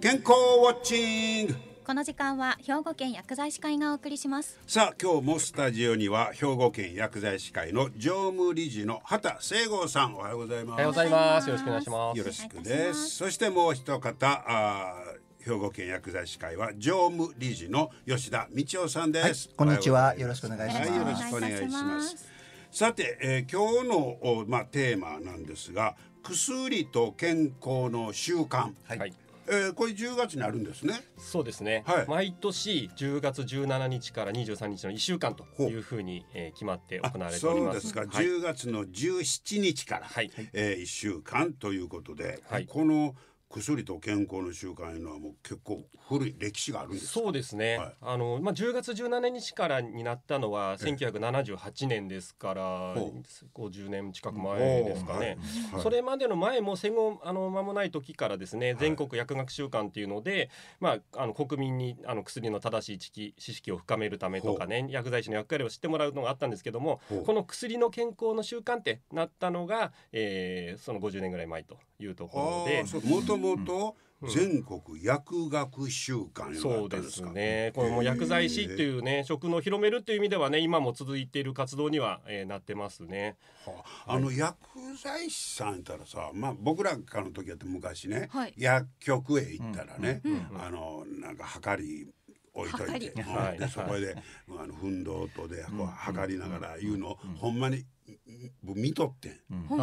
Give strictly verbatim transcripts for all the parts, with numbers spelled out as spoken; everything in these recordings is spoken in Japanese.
健康ウォッチング。 この時間は兵庫県薬剤師会がお送りします。 さあ今日もスタジオには兵庫県薬剤師会の常務理事の畑清郷さん、おはようございます。 おはようございます。よろしくお願いします。 よろしくです。そしてもう一方、あ兵庫県薬剤師会は常務理事の吉田道夫さんです、 はい、こんにちは。よろしくお願いします。 はい、よろしくお願いします。さて、えー、今日の、まあ、テーマなんですが、薬と健康の習慣、 はい、 えー、これじゅうがつにあるんですね。 そうですね、 はい、 毎年じゅうがつじゅうしちにちからにじゅうさんにちのいっしゅうかんというふうに、えー、決まって行われております。 そうですか、 はい、 じゅうがつのじゅうしちにちから、はい、えー、いっしゅうかんということで、はい、この薬と健康の習慣というのはもう結構古い歴史があるんですか？ そうですね、はい、あのまあ、じゅうがつじゅうしちにちからになったのはせんきゅうひゃくななじゅうはちねんですからごじゅうねん近く前ですかね、はいはい、それまでの前も戦後あの間もない時からですね、全国薬学習慣っていうので、まあ、あの国民にあの薬の正しい知識、知識を深めるためとかね、薬剤師の役割を知ってもらうのがあったんですけども、この薬の健康の習慣ってなったのが、えー、そのごじゅうねんぐらい前というところで、 もともと全国薬学習慣、 そうですね、これも薬剤師っていうね職能を広めるっていう意味ではね、今も続いている活動には、えー、なってますね。 はあ、あの、はい、薬剤師さんやったらさ、まあ、僕らからの時だって昔ね、はい、薬局へ行ったらね、うんうん、あのなんか測り置いといて、はい、でそこで、はい、あの奮闘とでこう測りながら言うのを、うん、ほんまに見とってん、うん、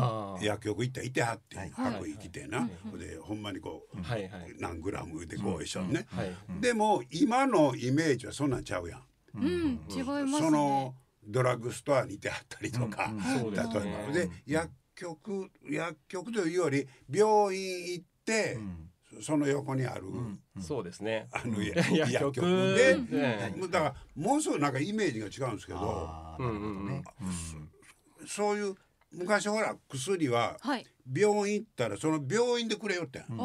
薬局行ったらいてはって、はい、白衣着てな、はい、でほんまにこう、はい、何グラムでこう一緒にね、うんはい、でも今のイメージはそんなんちゃうやん、 うんうん、違いますね。 そのドラッグストアにいてはったりとか、うんうん、例えばで、ね、薬局薬局というより病院行って、うん、その横にある、うんうん、そうですね、 あの薬局で、うん、だからもうすぐなんかイメージが違うんですけど、あ、なるほどね、うん、そういう昔ほら薬は病院行ったらその病院でくれよって、うん、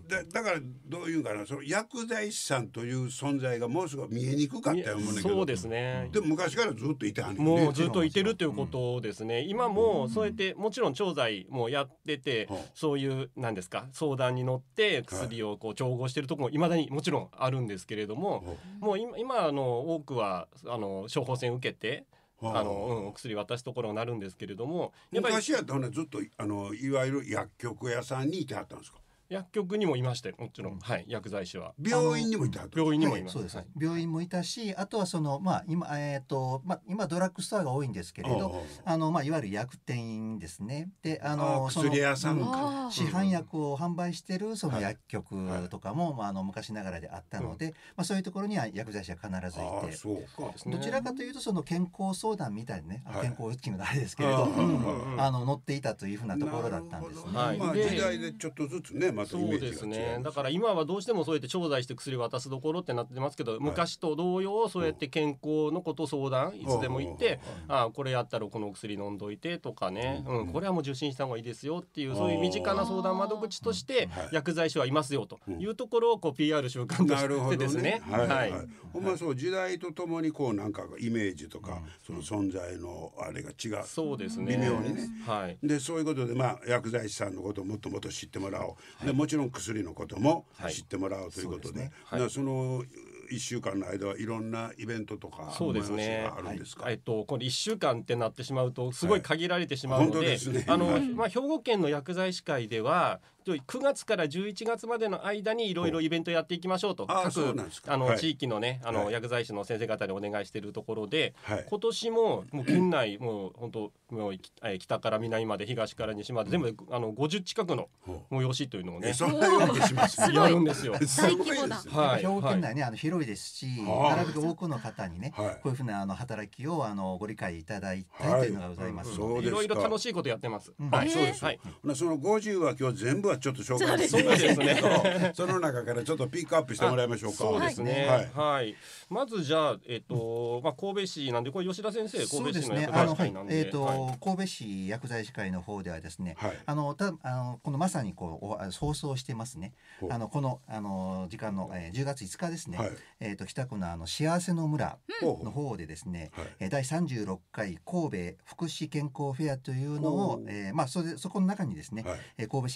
だ, だからどういうかな、その薬剤師さんという存在がもうすぐ見えにくかったよ思うんだけど、 そうですね、 でも昔からずっといてはんねんね、 もうずっといてるということですね、うん、今もそうやってもちろん調剤もやってて、うん、そういうなんですか相談に乗って薬をこう調合してるところもいまだにもちろんあるんですけれども、うん、もう 今, 今の多くはあの処方箋受けてあのうん、お薬渡すところになるんですけれども、 やっぱり昔やったらずっとあのいわゆる薬局屋さんにいてはったんですか？ 薬局にもいましたよ、もちろん、はい、薬剤師は病院にもいた、 病院にもいます、 はい、そうです、はい、病院もいたし、あとはその、まあ 今, えーとまあ、今ドラッグストアが多いんですけれど、あの、まあ、いわゆる薬店ですね。で、あのあ薬屋さんか、うん、市販薬を販売してるその薬局とかも、はいまあ、あの昔ながらであったので、うんまあ、そういうところには薬剤師は必ずいて、 そうか、 どちらかというとその健康相談みたいなね、はい、健康ウォッチングのあれですけれど、うん、あの載っていたというふうなところだったんですね。 はい、まあ、時代でちょっとずつね、またイメージが違う。そうですね、 だから今はどうしてもそうやって調剤して薬を渡すところってなってますけど、はい、昔と同様そうやって健康のこと相談いつでも言って、ああこれやったらこの薬飲んどいてとかね、うん、これはもう受診した方がいいですよっていう、そういう身近な相談窓口として薬剤師はいますよというところをこう ピーアール 習慣としてですね、 はいはいはい、ほんまそう、時代とともにこうなんかイメージとか、うん、その存在のあれが違う、 そうですね、 微妙にね、 はい、 でそういうことで、まあ、薬剤師さんのことをもっともっと知ってもらおう、はい、でもちろん薬のことも知ってもらおうということで、はい、そ, で、ねはい、そのいっしゅうかんの間はいろんなイベントとかそうですね、 あるんですか？ はい、えっと、これいっしゅうかんってなってしまうとすごい限られてしまうので、はい、ですね、あの、はい、まあ、兵庫県の薬剤師会ではくがつからじゅういちがつまでの間にいろいろイベントやっていきましょうと、各あの、はい、地域のねあの、はい、薬剤師の先生方にお願いしているところで、はい、今年ももう県内もう本当もう北から南まで東から西まで全部あのごじゅう近くの催しというのをね、 そんなようにしますやるんですよ。 大規模だ。 はい、兵庫県内ね、あの広いですし、なるべく多くの方にね、はい、こういうふうなあの働きをあのご理解いただいたいというのがございますので、 いろいろ楽しいことやってます。 うん、はい、そうです。はい、そのごじゅうは今日全部はちょっと紹介してそうですねその中からちょっとピックアップしてもらいましょうか。 そうですね、はいはい、まずじゃあ、えーとまあ、神戸市なんでこれ吉田先生、神戸市の薬剤師会なんで、 えーとはい、神戸市薬剤師会の方ではですね、はい、あのたあのこのまさにこう放送してますね、あのこのあの時間の、えー、じゅうがついつかですね、はい、えーと北区のあの幸せの村の方でですね、うん、だいさんじゅうろっかい神戸福祉健康フェアというのを、えーまあ、それそこの中にですね、はい、神戸市薬剤師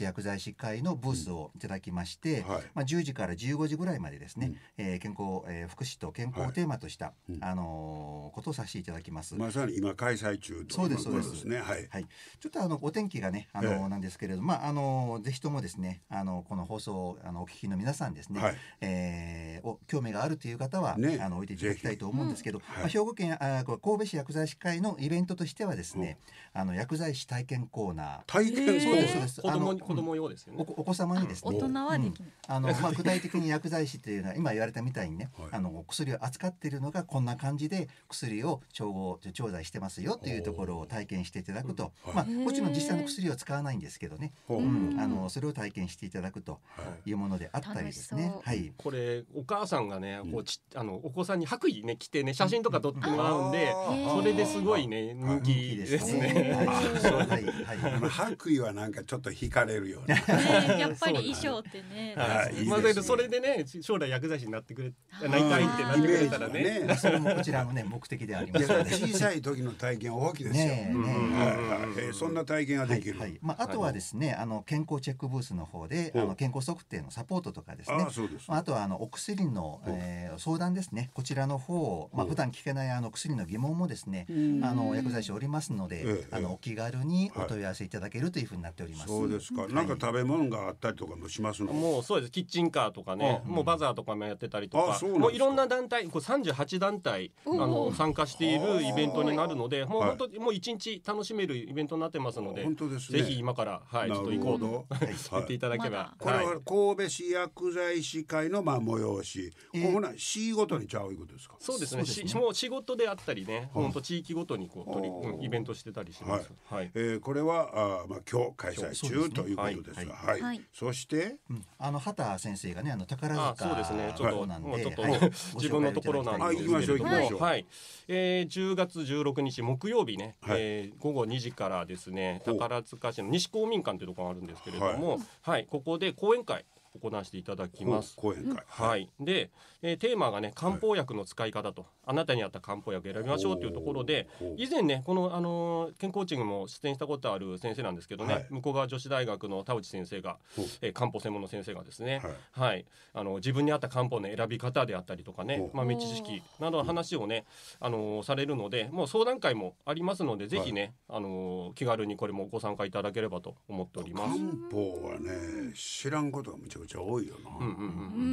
師会のブースをいただきまして、うんはい、まあ、じゅうじからじゅうごじぐらいまでですね、うん、えー、健康、えー、福祉と健康をテーマとした、はい、あのー、ことをさせていただきます。 まさに今開催中ということですね。はい、 はい、ちょっとあのお天気がね、あのーえー、なんですけれども、まああのー、ぜひともですね、あのこの放送をあのお聞きの皆さんですね、はい、えー、お興味があるという方は、ね、あの置いていただきたいと思うんですけど、うん、まあ、兵庫県あ神戸市薬剤師会のイベントとしてはですね、うん、あの薬剤師体験コーナー、 体験コーナー、 そうですそうです、 子供に子供用ですよね。 お, お子様にですね、 大人はできない、 うん、あのまあ具体的に薬剤師というのは今言われたみたいにね、はい、あの薬を扱っているのがこんな感じで薬を調合調剤してますよというところを体験していただくと、まあもちろん実際の薬を使わないんですけどね、うん、あのそれを体験していただくというものであったりですね。はい、 これお母さんがね、こうちあのお子さんに白衣ね着てね写真とか撮ってもらうんで、それですごいね人気ですね。 白衣はなんかちょっと惹かれるよね。 やっぱり衣装ってね。 まあそれでね将来薬剤師になってくれなりたいってなってくれたらね、 それもこちらのね目的であります。 小さい時の体験大きいですよ。そんな体験ができる。 まああとはですね、あの健康チェックブースの方であの健康測定のサポートとかですね。あとはあのお薬の相談ですね。こちらの方をまあ普段聞けないあの薬の疑問もですね、あの薬剤師おりますので、あのお気軽にお問い合わせいただけるというふうになっております。 そうですか。なんか食べ物があったりとかもしますの？ もうそうです。キッチンカーとかね、もうバザーとかもやってたりとか、もういろんな団体、こうさんじゅうはちだんたいあの参加しているイベントになるので、もう本当にもう一日楽しめるイベントになってますので、ぜひ今からはいちょっと行こうと言っていただければ。 これは神戸市薬剤師会のまあ催し、ほな市ごとにちゃういうことですか？ そうですね。もう仕事であったりね、本当地域ごとにこう取りイベントしてたりします。 はい。えこれはあまあ今日開催中ということですが、はい。そしてあの畑先生がね、あの宝塚そうですね。ちょっともうちょっと自分のところなんですけれども、はい。えじゅうがつじゅうろくにち木曜日ね、えごごにじからですね、宝塚市の西公民館というところがあるんですけれども、はい、ここで講演会行わせていただきます。 講演会。 はい。で、えー、テーマがね漢方薬の使い方と、あなたに合った漢方薬選びましょうというところで、以前ねこのあのー、健康コーチングも出演したことある先生なんですけどね、はい、向川女子大学の田内先生が、えー、漢方専門の先生がですね、はい、はい、あの自分に合った漢方の選び方であったりとかね、まあ知識などの話をねあのー、されるので、もう相談会もありますので、ぜひね、はい、あのー、気軽にこれもご参加いただければと思っております。 漢方はね知らんことがめちゃくちゃ多いよな。 うんうんうん、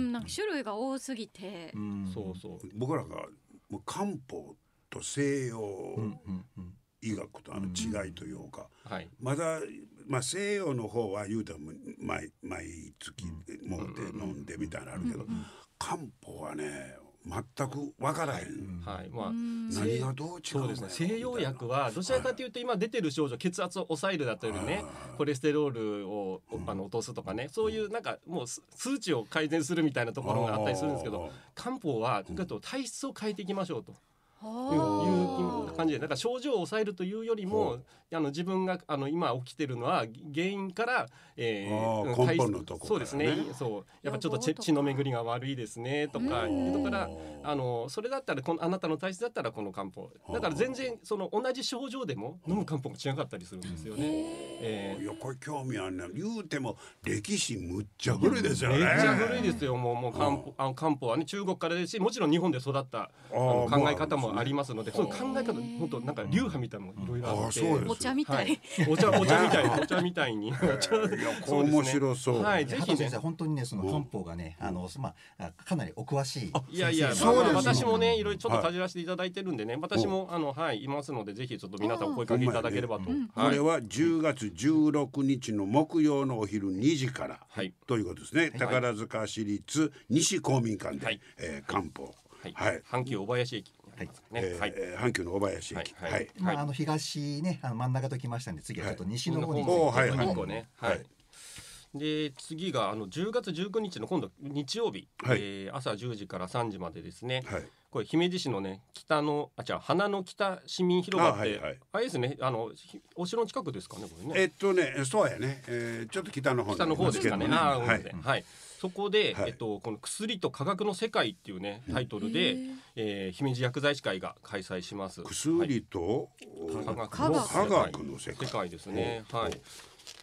なんか種類が多すぎて、 うん、そうそう。 僕らがもう漢方と西洋医学とあの違いというか、うんうんはい、まだ、まあ、西洋の方は言うても毎毎月もって飲んでみたいなのあるけど、うんうん、漢方はね全く分からへん、 はい、まあ何がどう違うそうですね。西洋薬はどちらかというと今出てる症状、血圧を抑えるだったりね、コレステロールをあの落とすとかね、そういうなんかもう数値を改善するみたいなところがあったりするんですけど、漢方は体質を変えていきましょうという感じで、なんか症状を抑えるというよりも、あの自分があの今起きてるのは原因から、えー、根本のところからね、 そうですね。そうやっぱちょっと血の巡りが悪いですねとかいうところから、あのそれだったらこのあなたの体質だったらこの漢方だから全然その同じ症状でも飲む漢方が違かったりするんですよね。 えー、いやこれ興味あるね。言うても歴史むっちゃ古いですよね。 めっちゃ古いですよ。もうもう漢方あの漢方はね中国からですし、もちろん日本で育ったあの考え方もありますので、その考え方本当なんか流派みたいなのもいろいろあって、 お茶みたい、 お茶お茶みたいお茶みたいに面白そう。 はい、ぜひね本当にねその漢方がねあのまあかなりお詳しい。 いやいや私もねいろいろちょっとかじらせていただいてるんでね、私もあのはいいますので、ぜひちょっと皆さんお声かけいただければと。 これはじゅうがつじゅうろくにちの木曜のお昼にじからということですね。宝塚市立西公民館で漢方。 はい。阪急小林駅。 はいねはいえー、阪急の小林駅、 はいはいまあ、あの東ねあの真ん中と来ましたんで、次はちょっと西の方に行ってはいはいねはいで次があのじゅうがつじゅうくにちの今度日曜日、はいえー、朝じゅうじからさんじまでですね、はい、これ姫路市のね北のあじゃ花の北市民広場ってあ,、はいはい、あれですね、あのお城の近くですかねこれね。 えっとねそうやね、えー、ちょっと北の方北の方ですかね。あはい、はい、そこで、はいえっと、この薬と科学の世界っていうねタイトルで、えー、姫路薬剤師会が開催します。 薬と、 はい、科学の世界、 世界ですね。はい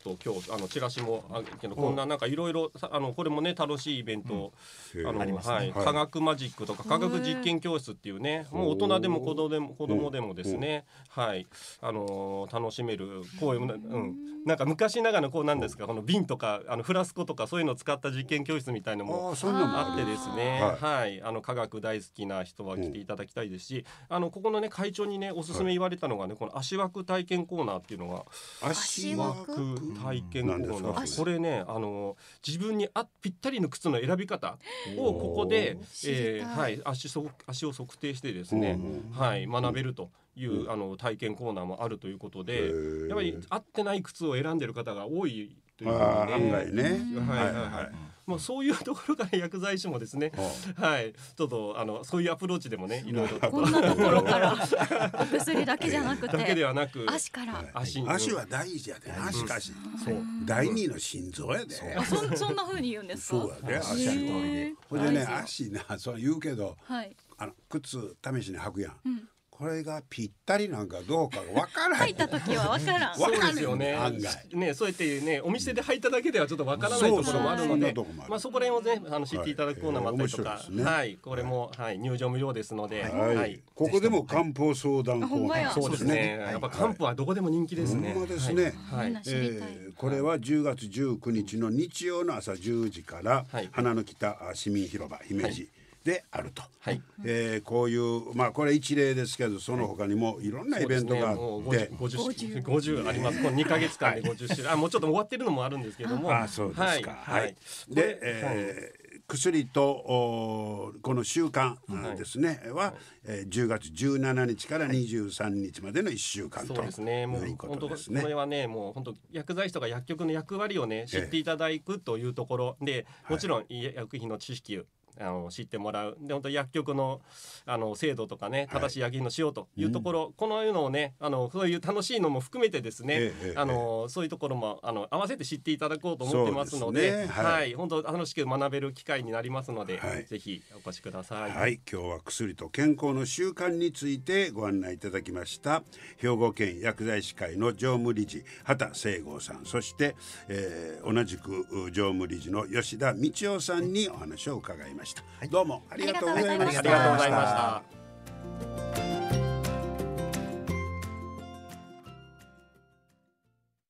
と今日あのチラシもあけどこんななんかいろいろあのこれもね楽しいイベント、うん、あのはい、科学マジックとか科学実験教室っていうね、もう大人でも子供でも子供でもですね、はい、あのー、楽しめるこういう、うん、なんか昔ながらのこうなんですか、この瓶とかあのフラスコとかそういうのを使った実験教室みたいなのもあってですね、はい、はい、あの科学大好きな人は来ていただきたいですし、あのここのね会長にねおすすめ言われたのがね、この足枠体験コーナーっていうのが、 足枠体験コーナー、これねあの自分にあぴったりの靴の選び方をここで、えーはい、足, そ足を測定してですね、はい、学べるという、うん、あの体験コーナーもあるということで、やっぱり合ってない靴を選んでる方が多いということで、 案外ね、 はいはいはい、もうそういうところから薬剤師もですね、はい、ちょっとあのそういうアプローチでもね、いろいろとこんなところからお薬だけじゃなくて、 だけではなく足から、 足足は大事やで、足かし、そう第二の心臓やで。 あ、そそんな風に言うんですか。 そうやで、足通りで。ほんでね、足なそう言うけど、あの靴試しに履くやん。これがぴったりなんかどうかわからない。 履いた時はわからん。 そうですよね。案外ね、そうやってね、お店で履いただけではちょっとわからないところもあるので、まあそこら辺をね、あの知っていただくコーナーもあったりとか、はい、これもはい入場無料ですので、 はい、ここでも漢方相談コーナー、 そうですね。やっぱ漢方はどこでも人気ですね。 ほんまですね。はい。これはじゅうがつじゅうくにちの日曜の朝じゅうじから花の北市民広場姫路であると、はい、えー、こういうまあこれ一例ですけど、その他にもいろんなイベントがあって、 ごじゅう、ごじゅうあります。このにかげつかんでごじゅっしゅるい、あ、もうちょっと終わってるのもあるんですけども、 あ、そうですか。はい。はい、で、えー薬とこの習慣ですね、はい、は、えー、じゅうがつじゅうしちにちからにじゅうさんにちまでのいっしゅうかんと、 そうですね、もういうことですね。これはね、もう本当薬剤師とか薬局の役割をね知っていただくというところで、もちろん医薬品の知識あの知ってもらう、で本当薬局のあの制度とかね、正しい薬品のしようというところ、はい、このいうのをね、あのそういう楽しいのも含めてですね、ええ、あのそういうところもあの合わせて知っていただこうと思ってますので、で、ね、はい、はい、本当楽しく学べる機会になりますので、はい、ぜひお越しください。 はい、今日は薬と健康の習慣についてご案内いただきました。兵庫県薬剤師会の常務理事畑清郷さん、そして、えー、同じく常務理事の吉田道夫さんにお話を伺いました。はい、どうもありがとうございました。 ありがとうございました。